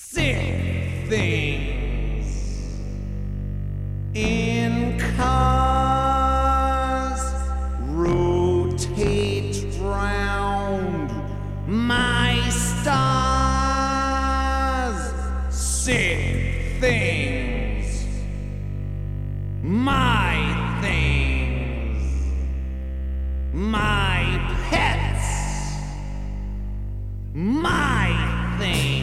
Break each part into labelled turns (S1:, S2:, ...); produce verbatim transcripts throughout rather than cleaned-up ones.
S1: sick things in cars rotate round my stars. Sick things, my things, my pets, my things.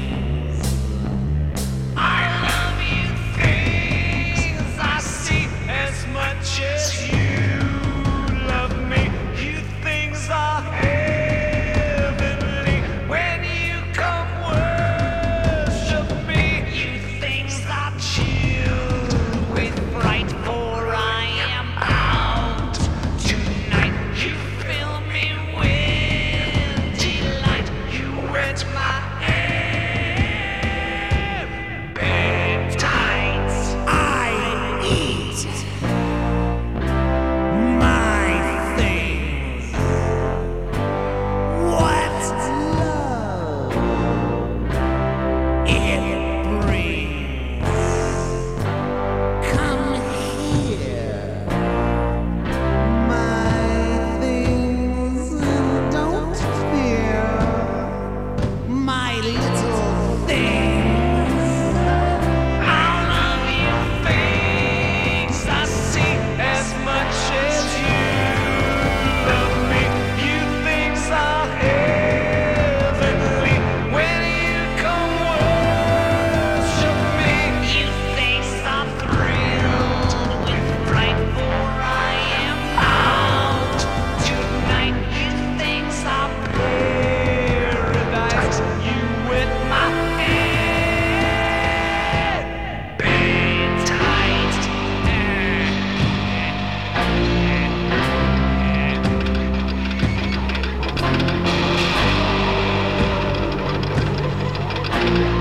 S2: I love you things I see as much as you love me. You things are heavenly when you come worship me. You things are chilled with fright, for I am out tonight. You fill me with delight. You wet my you